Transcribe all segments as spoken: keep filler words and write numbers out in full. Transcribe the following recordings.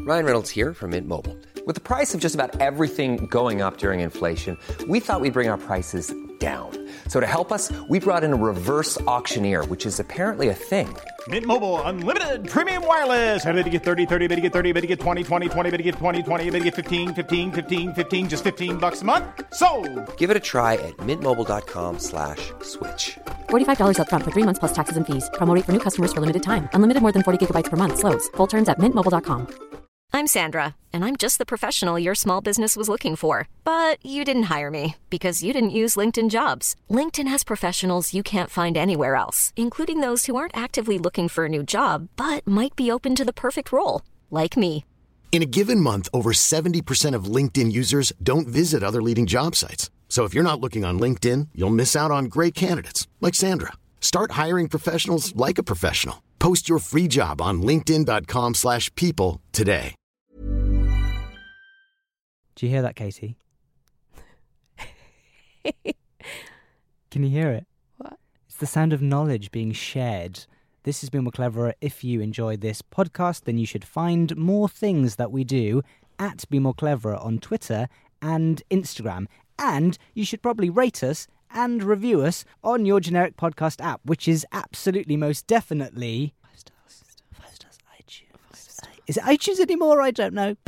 Ryan Reynolds here from Mint Mobile. With the price of just about everything going up during inflation, we thought we'd bring our prices down. So to help us, we brought in a reverse auctioneer, which is apparently a thing. Mint Mobile Unlimited Premium Wireless. How to get thirty, thirty, how to get thirty, how to get twenty, twenty, twenty, how to get twenty, twenty, how to get fifteen, fifteen, fifteen, fifteen, just fifteen bucks a month? Sold! Give it a try at mintmobile.com slash switch. forty-five dollars up front for three months plus taxes and fees. Promo rate for new customers for limited time. Unlimited more than forty gigabytes per month. Slows full terms at mint mobile dot com. I'm Sandra, and I'm just the professional your small business was looking for. But you didn't hire me because you didn't use LinkedIn Jobs. LinkedIn has professionals you can't find anywhere else, including those who aren't actively looking for a new job, but might be open to the perfect role, like me. In a given month, over seventy percent of LinkedIn users don't visit other leading job sites. So if you're not looking on LinkedIn, you'll miss out on great candidates like Sandra. Start hiring professionals like a professional. Post your free job on linkedin.com slash people today. Do you hear that, Katie? Can you hear it? What? It's the sound of knowledge being shared. This has been More Cleverer. If you enjoyed this podcast, then you should find more things that we do at Be More Cleverer on Twitter and Instagram. And you should probably rate us and review us on your generic podcast app, which is absolutely most definitely... Five stars. Five stars. iTunes. Five stars. Is it iTunes anymore? I don't know.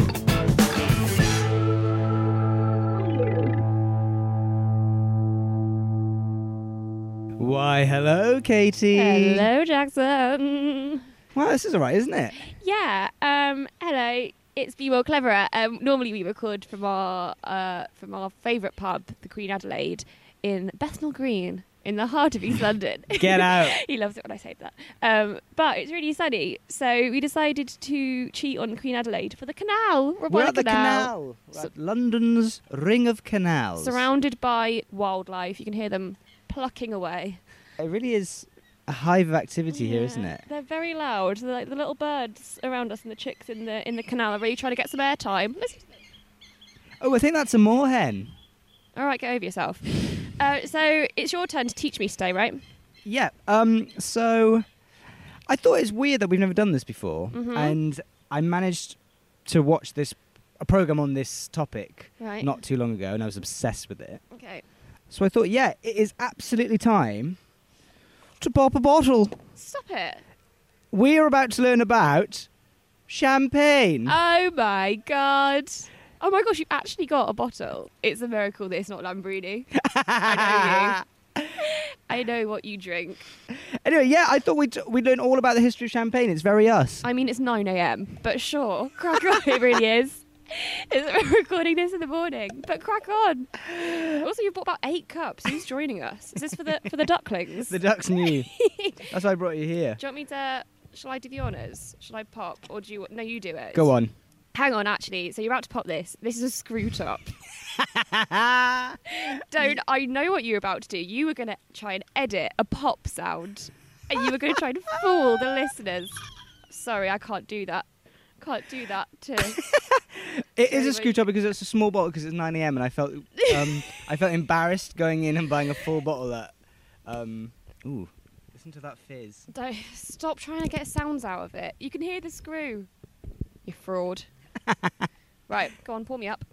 Why, hello, Katie. Hello, Jackson. Well, this is all right, isn't it? Yeah. Um. Hello. It's Be More Cleverer. Um. Normally we record from our uh from our favourite pub, the Queen Adelaide, in Bethnal Green, in the heart of East London. Get out. He loves it when I say that. Um. But it's really sunny, so we decided to cheat on Queen Adelaide for the canal. We're, We're by at the canal. We're at London's Ring of Canals. Surrounded by wildlife. You can hear them plucking away. It really is a hive of activity Yeah, here, isn't it? They're very loud. They're like the little birds around us and the chicks in the in the canal are really trying to get some airtime. Listen. Oh, I think that's a moorhen. All right, get over yourself. Uh, so it's your turn to teach me today, right? Yeah. Um. So I thought it's weird that we've never done this before, Mhm. and I managed to watch this a program on this topic Right. not too long ago, and I was obsessed with it. Okay. So I thought, yeah, it is absolutely time to pop a bottle. Stop it. We are about to learn about champagne. Oh my god. Oh my gosh, you've actually got a bottle. It's a miracle that it's not Lambrini. I know you. I know what you drink. Anyway, yeah, I thought we'd, we'd learn all about the history of champagne. It's very us. I mean, it's nine a.m, but sure. Crack on. It really is. We're recording this in the morning, but crack on. Also, you've bought about eight cups. Who's joining us? Is this for the for the ducklings? The ducks knew. That's why I brought you here. Do you want me to... Shall I do the honours? Shall I pop? Or do you... No, you do it. Go on. Hang on, actually. So you're about to pop this. This is a screw top. Don't... I know what you're about to do. You were going to try and edit a pop sound. And you were going to try and fool the listeners. Sorry, I can't do that. Can't do that to... It is a screw top because it's a small bottle because it's nine a.m. and I felt um, I felt embarrassed going in and buying a full bottle at... Um, ooh, listen to that fizz. Don't... Stop trying to get sounds out of it. You can hear the screw. You fraud. Right, go on, pour me up.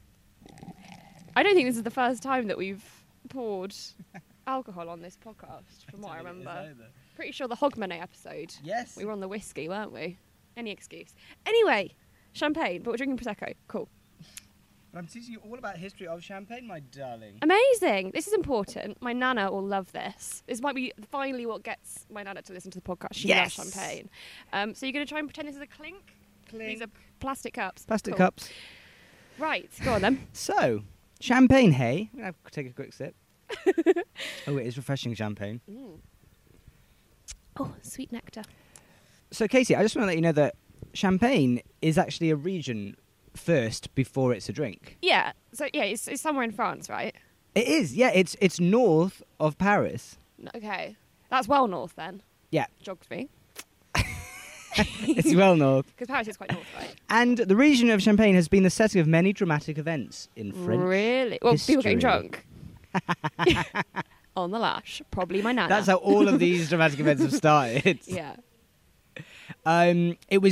I don't think this is the first time that we've poured alcohol on this podcast, from what I remember. Pretty sure the Hogmanay episode. Yes. We were on the whiskey, weren't we? Any excuse. Anyway, champagne, but we're drinking Prosecco. Cool. I'm teaching you all about history of champagne, my darling. Amazing. This is important. My nana will love this. This might be finally what gets my nana to listen to the podcast. She Yes. loves champagne. Um, so you're going to try and pretend this is a clink? Clink. These are plastic cups. Plastic Cool. cups. Right, go on then. So, champagne, hey? I'm going to take a quick sip. Oh, it is refreshing champagne. Mm. Oh, sweet nectar. So, Katie, I just want to let you know that champagne is actually a region first before it's a drink. Yeah, so yeah, it's, it's somewhere in France, right? It is, yeah. It's it's north of Paris. N- Okay, that's well north then. Yeah. Geography. It's well north. Because Paris is quite north, right? And the region of Champagne has been the setting of many dramatic events in French Really? Well, people getting history. drunk. On the lash. Probably my nana. That's how all of these dramatic events have started. Yeah. Um, it was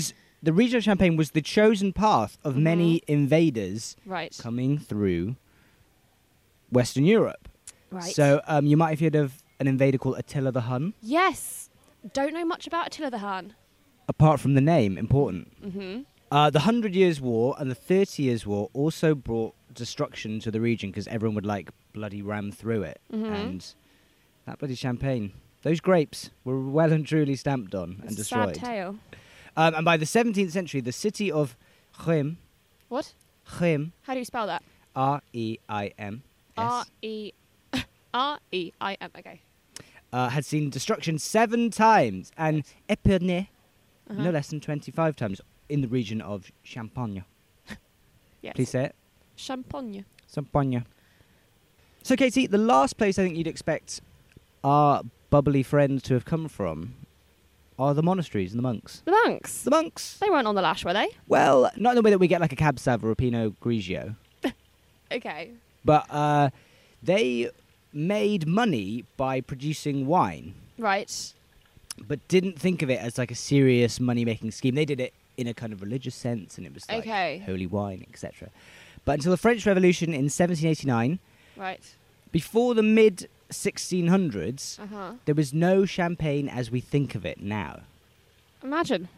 the region of Champagne was the chosen path of Mhm. many invaders Right. coming through Western Europe. Right. So um, you might have heard of an invader called Attila the Hun. Yes. Don't know much about Attila the Hun. Apart from the name, important. Mm-hmm. Uh, the Hundred Years' War and the Thirty Years' War also brought destruction to the region because everyone would like bloody ram through it. Mhm. And that bloody champagne, those grapes were well and truly stamped on and It's a destroyed. sad tale. Um, and by the seventeenth century, the city of Rheims, What? Rheims, How do you spell that? R E I M R S, E R E I M. Okay. uh, had seen destruction seven times and Epernay Uh-huh. no less than twenty-five times in the region of Champagne. Yes. Please say it. Champagne. Champagne. So, Katie, the last place I think you'd expect our bubbly friends to have come from are the monasteries and the monks. The monks. The monks. They weren't on the lash, were they? Well, not in the way that we get like a Cab Sav or a Pinot Grigio, Okay. but uh, they made money by producing wine, Right. but didn't think of it as like a serious money-making scheme. They did it in a kind of religious sense, and it was like Okay. holy wine, et cetera. But until the French Revolution in seventeen eighty-nine, Right. before the mid sixteen hundreds, Uh-huh. there was no champagne as we think of it now. Imagine.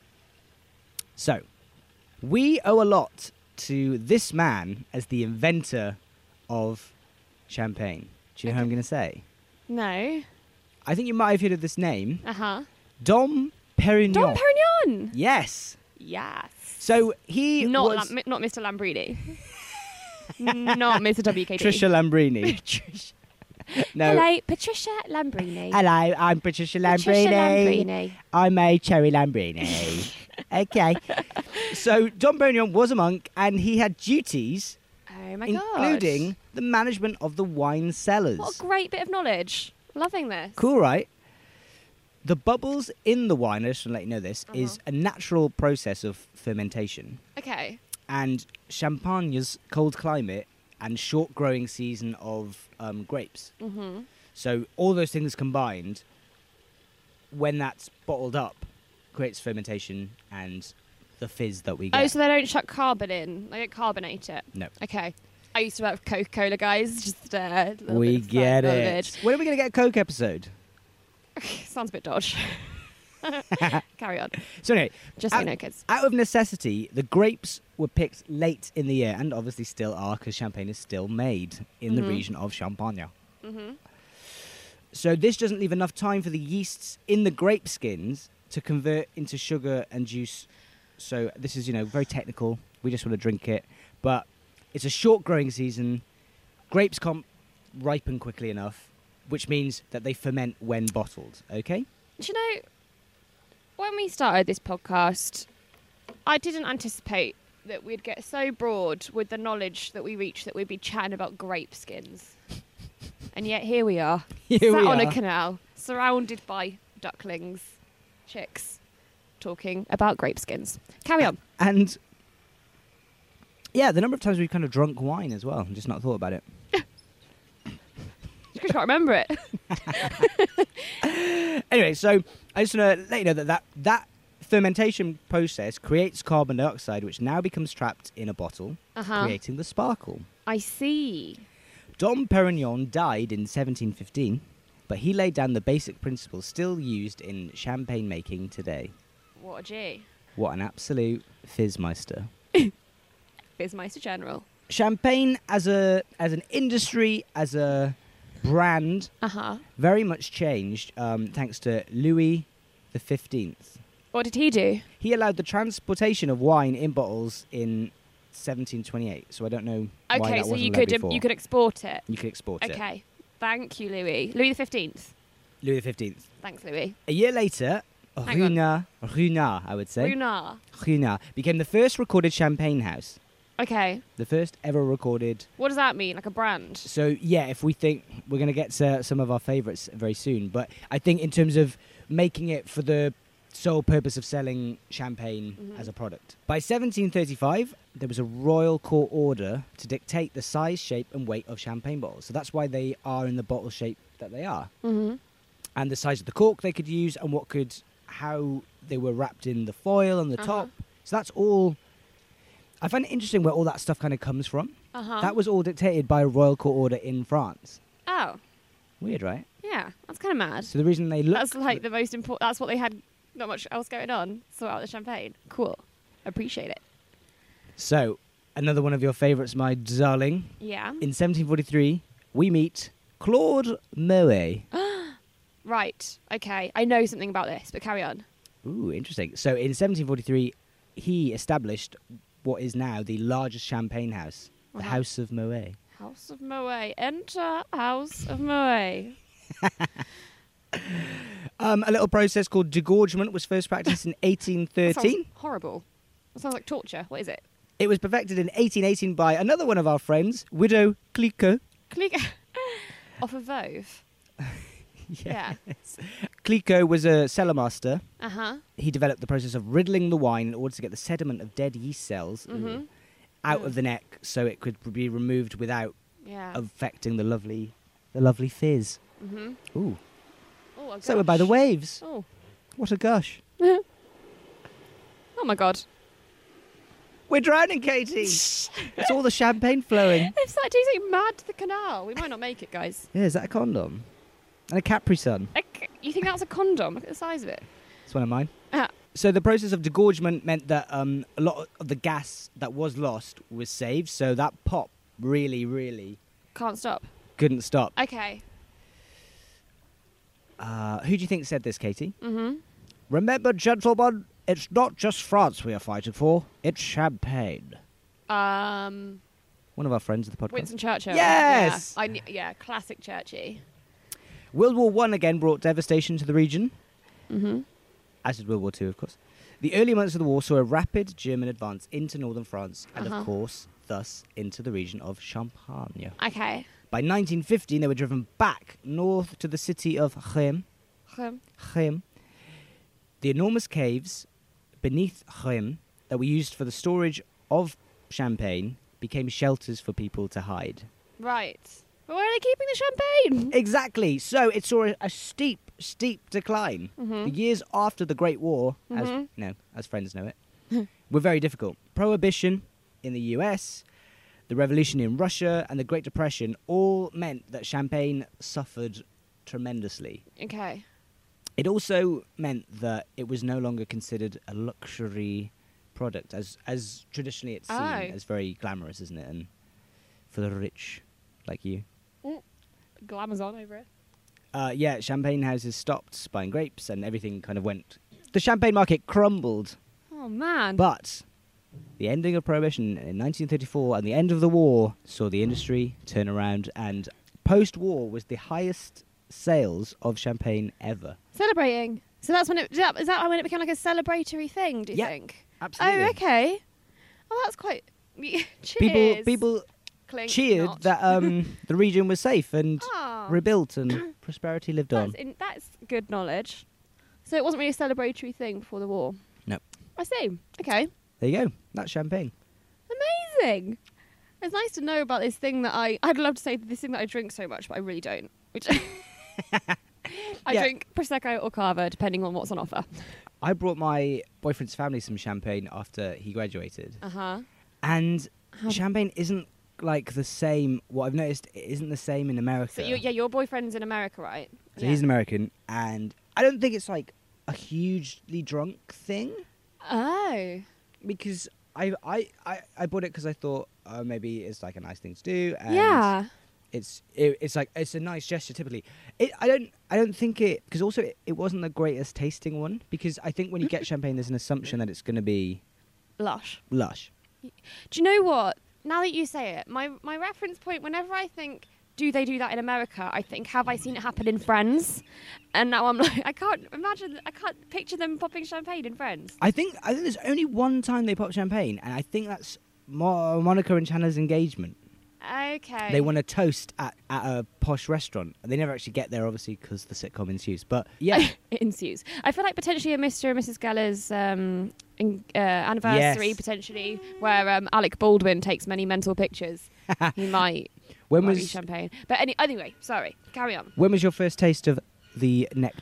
So, we owe a lot to this man as the inventor of champagne. Do you know who I'm going to say? No. I think you might have heard of this name. Uh-huh. Dom Perignon. Dom Perignon. Yes. Yes. So he Not was Lam- not Mister Lambrini. Not Mister W K D. Trisha Lambrini. Trish. No. Hello, Patricia Lambrini. Hello, I'm Patricia Lambrini. Patricia Lambrini. I'm a cherry Lambrini. Okay. So Dom Perignon was a monk, and he had duties, Oh my including god. the management of the wine cellars. What a great bit of knowledge. Loving this. Cool, right? The bubbles in the wine, I just want to let you know this, Uh-huh. is a natural process of fermentation. Okay. And Champagne's cold climate and short growing season of um, grapes. Mm-hmm. So all those things combined, when that's bottled up, creates fermentation and the fizz that we get. Oh, so they don't chuck carbon in. They don't carbonate it. No. Okay. I used to work with Coca-Cola guys. Just uh, a little We bit of get side it. knowledge. When are we going to get a Coke episode? Sounds a bit dodge. Carry on. So anyway, Just so out, you know, kids. out of necessity, the grapes were picked late in the year, and obviously still are, because champagne is still made in the Mhm. region of Champagne. Mm-hmm. So this doesn't leave enough time for the yeasts in the grape skins to convert into sugar and juice. So this is, you know, very technical. We just want to drink it. But it's a short growing season. Grapes can't ripen quickly enough, which means that they ferment when bottled, okay? Do you know, when we started this podcast, I didn't anticipate that we'd get so broad with the knowledge that we reached that we'd be chatting about grape skins. And yet here we are, Here sat we on are. a canal, surrounded by ducklings, chicks, talking about grape skins. Carry on. And yeah, the number of times we've kind of drunk wine as well, and just not thought about it. I can't remember it. Anyway, so I just want to let you know that, that that fermentation process creates carbon dioxide, which now becomes trapped in a bottle, Uh-huh. creating the sparkle. I see. Dom Perignon died in seventeen fifteen, but he laid down the basic principles still used in champagne making today. What a G. What an absolute fizzmeister. Bizmeister General. Champagne as a as an industry, as a brand, Uh-huh. very much changed um, thanks to Louis the fifteenth. What did he do? He allowed the transportation of wine in bottles in seventeen twenty-eight. So I don't know why Okay, that so wasn't you allowed could before. you could export it. You could export it. Okay. Thank you, Louis. Louis the fifteenth. Louis the fifteenth. Thanks, Louis. A year later, Hang on. Ruinart, Ruinart, I would say, Runar. Ruinart became the first recorded champagne house. Okay. The first ever recorded. What does that mean? Like a brand? So yeah, if we think we're going to get to some of our favourites very soon, but I think in terms of making it for the sole purpose of selling champagne Mhm. as a product. By seventeen thirty-five, there was a royal court order to dictate the size, shape and weight of champagne bottles. So that's why they are in the bottle shape that they are. Mm-hmm. And the size of the cork they could use and what could, how they were wrapped in the foil on the Uh-huh. top So that's all. I find it interesting where all that stuff kind of comes from. Uh-huh. That was all dictated by a royal court order in France. Oh. Weird, right? Yeah, that's kind of mad. So the reason they look... That's like the most important... That's what they had, not much else going on. Sort out the champagne. Cool. Appreciate it. So, another one of your favourites, my darling. Yeah. In seventeen forty-three, we meet Claude Moet. Right. Okay. I know something about this, but carry on. Ooh, interesting. So in seventeen forty-three, he established what is now the largest champagne house, the Uh-huh. House of Moet. House of Moet. Enter House of Moet. Um, a little process called degorgement was first practiced in eighteen That sounds thirteen. horrible. That sounds like torture. What is it? It was perfected in eighteen eighteen by another one of our friends, Widow Clicquot. Click off of Vove. Yeah. Clicquot was a cellar master. Uh huh. He developed the process of riddling the wine in order to get the sediment of dead yeast cells Mhm. out Mm. of the neck, so it could be removed without Yeah. affecting the lovely, the lovely fizz. Mhm. Ooh, Oh, a so we're by the gush. waves. Oh. What a gush! Oh my god. We're drowning, Katie. It's all the champagne flowing. It's like tasting mad to the canal. We might not make it, guys. Yeah, is that a condom? And a Capri Sun. Like, you think that's a condom? Look at the size of it. It's one of mine. Ah. So the process of degorgement meant that um, a lot of the gas that was lost was saved. So that pop really, really Can't stop. couldn't stop. Okay. Uh, who do you think said this, Katie? Mhm. Remember, gentlemen, it's not just France we are fighting for. It's champagne. Um. One of our friends of the podcast. Winston Churchill. Yes! Yeah. I kn- yeah. Classic Churchy. World War One again brought devastation to the region, Mhm. as did World War Two, of course. The early months of the war saw a rapid German advance into northern France and, Uh-huh. of course, thus into the region of Champagne. Okay. By nineteen fifteen, they were driven back north to the city of Rheims. Um, Rheims. The enormous caves beneath Rheims that were used for the storage of champagne became shelters for people to hide. right. But where are they keeping the champagne? Exactly. So it saw a, a steep, steep decline. Mhm. The years after the Great War, as Mhm. no, as friends know it, were very difficult. Prohibition in the U S, the revolution in Russia, and the Great Depression all meant that champagne suffered tremendously. Okay. It also meant that it was no longer considered a luxury product, as as traditionally it's seen Oh. as very glamorous, isn't it? And for the rich, like you. Glamour's on over it. Uh, yeah, champagne houses stopped buying grapes, and everything kind of went. The champagne market crumbled, Oh man. but the ending of prohibition in nineteen thirty-four and the end of the war saw the industry turn around, and post-war was the highest sales of champagne ever. Celebrating. So that's when it is that, is that when it became like a celebratory thing? Do you Yeah, think? absolutely. Oh, okay. Oh, that's quite. Cheers. People, people Clink, cheered not. that um, the region was safe and Oh. rebuilt, and prosperity lived on. That's, in, that's good knowledge. So it wasn't really a celebratory thing before the war. No. I see. Okay. There you go. That's champagne. Amazing. It's nice to know about this thing that I. I'd love to say this thing that I drink so much, but I really don't. Which I Yeah. drink prosecco or cava, depending on what's on offer. I brought my boyfriend's family some champagne after he graduated, Uh huh. and champagne isn't like the same. What I've noticed, it isn't the same in America. So you, yeah, your boyfriend's in America, right? So Yeah. he's an American, and I don't think it's like a hugely drunk thing, Oh. because I I I, I bought it because I thought uh, maybe it's like a nice thing to do. And Yeah. It's it, it's like it's a nice gesture. Typically, it I don't I don't think it because also it, it wasn't the greatest tasting one, because I think when you get champagne, there's an assumption that it's going to be Lush. lush. Do you know what? Now that you say it, my my reference point, whenever I think, do they do that in America? I think, have I seen it happen in Friends? And now I'm like, I can't imagine, I can't picture them popping champagne in Friends. I think I think there's only one time they pop champagne, and I think that's Mo- Monica and Chandler's engagement. Okay. They want to toast at, at a posh restaurant. They never actually get there, obviously, because the sitcom ensues. But yeah, it ensues. I feel like potentially a Mister and Missus Geller's um, in, uh, anniversary, Yes. potentially, where um, Alec Baldwin takes many mental pictures. He might. when might be was champagne? But any, anyway, sorry. Carry on. when was your first taste of the nectar?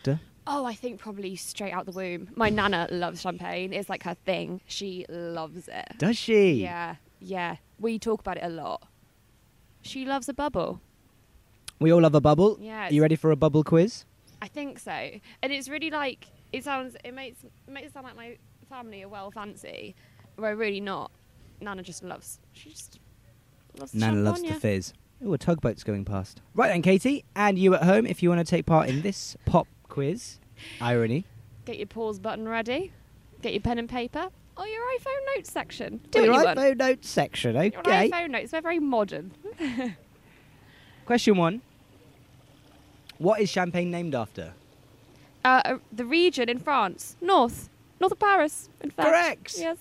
Oh, I think probably straight out the womb. My nana loves champagne. It's like her thing. She loves it. Does she? Yeah, yeah. We talk about it a lot. She loves a bubble. We all love a bubble. Yeah. Are you ready for a bubble quiz? I think so. And it's really like, it sounds, it makes, it makes it sound like my family are well fancy, where we're really not. Nana just loves, she just loves the Nana loves champagne. the fizz. Oh, a tugboat's going past. Right then, Katie, and you at home, if you want to take part in this pop quiz, irony. Get your pause button ready. Get your pen and paper. Or your iPhone notes section. Do Your what you want. iPhone notes section, okay. Your iPhone notes, they're very modern. Question one. What is Champagne named after? Uh, uh, the region in France. North. North of Paris, in fact. Correct. Yes.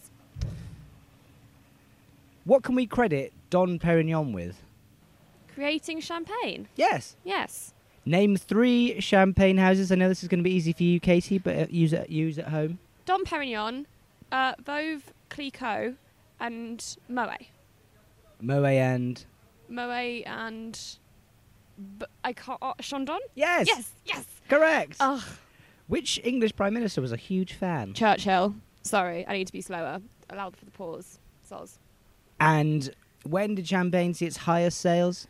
What can we credit Dom Perignon with? Creating champagne. Yes. Yes. Name three champagne houses. I know this is going to be easy for you, Katie, but uh, use it use at home. Dom Perignon, uh, Veuve Clicquot, and Moet. Moet and... Moet and... B- I can't... Uh, Chandon? Yes. Yes, yes. Correct. Ugh. Which English Prime Minister was a huge fan? Churchill. Sorry, I need to be slower. Allowed for the pause. Soz. And when did Champagne see its highest sales?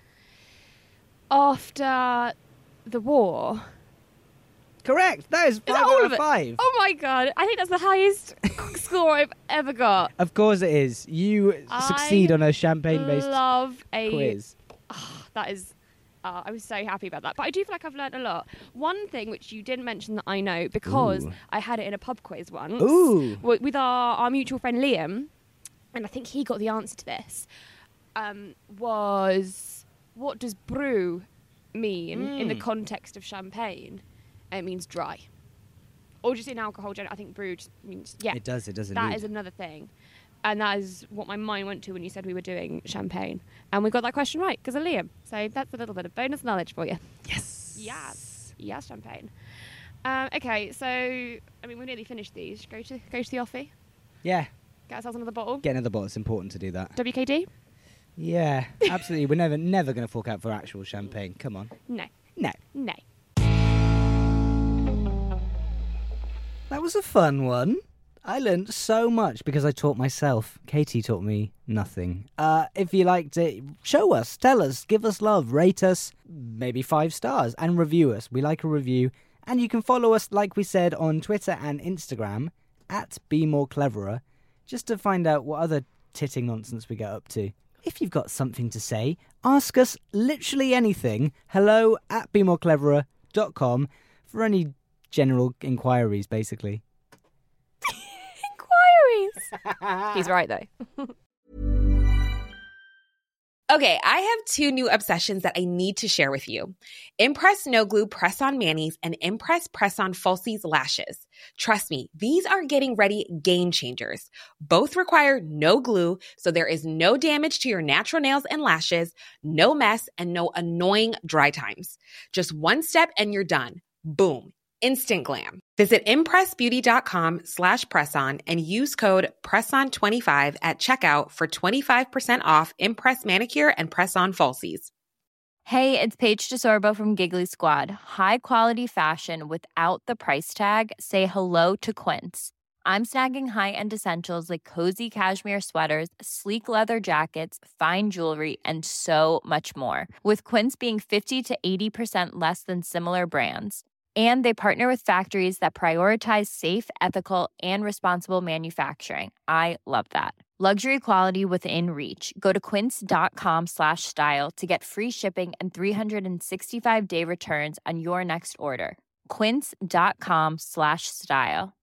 After the war. Correct. That is Is five that all out of of it? five. Oh my god, I think that's the highest score I've ever got. Of course it is. You I succeed on a champagne-based love a quiz. Oh, that is. Uh, I was so happy about that. But I do feel like I've learned a lot. One thing which you didn't mention that I know, because Ooh. I had it in a pub quiz once Ooh. w- with our, our mutual friend Liam, and I think he got the answer to this, um, was what does brew mean Mm. in the context of champagne? And it means dry. Or just in alcohol, gen- I think brew just means, yeah. It does, it does That indeed. is another thing. And that is what my mind went to when you said we were doing champagne. And we got that question right because of Liam. So that's a little bit of bonus knowledge for you. Yes. Yes. Yes, champagne. Um, okay, so, I mean, we nearly finished these. Go to go to the offie. Yeah. Get ourselves another bottle. Get another bottle. It's important to do that. W K D? Yeah, absolutely. We're never, never going to fork out for actual champagne. Come on. No. No. No. That was a fun one. I learned so much because I taught myself. Katie taught me nothing. Uh, if you liked it, show us, tell us, give us love, rate us, maybe five stars, and review us. We like a review. And you can follow us, like we said, on Twitter and Instagram, at Be More Cleverer, just to find out what other titting nonsense we get up to. If you've got something to say, ask us literally anything. Hello at be more cleverer dot com for any general inquiries, basically. Inquiries. He's right, though. Okay, I have two new obsessions that I need to share with you. Impress No Glue Press-On Manis and Impress Press-On Falsies Lashes. Trust me, these are getting ready game changers. Both require no glue, so there is no damage to your natural nails and lashes, no mess, and no annoying dry times. Just one step and you're done. Boom. Instant glam. Visit impressbeauty.com slash presson and use code presson twenty-five at checkout for twenty-five percent off Impress Manicure and Press-On Falsies. Hey, it's Paige DeSorbo from Giggly Squad. High quality fashion without the price tag. Say hello to Quince. I'm snagging high-end essentials like cozy cashmere sweaters, sleek leather jackets, fine jewelry, and so much more. With Quince being fifty to eighty percent less than similar brands. And they partner with factories that prioritize safe, ethical, and responsible manufacturing. I love that. Luxury quality within reach. Go to quince.com slash style to get free shipping and three sixty-five day returns on your next order. Quince.com slash style.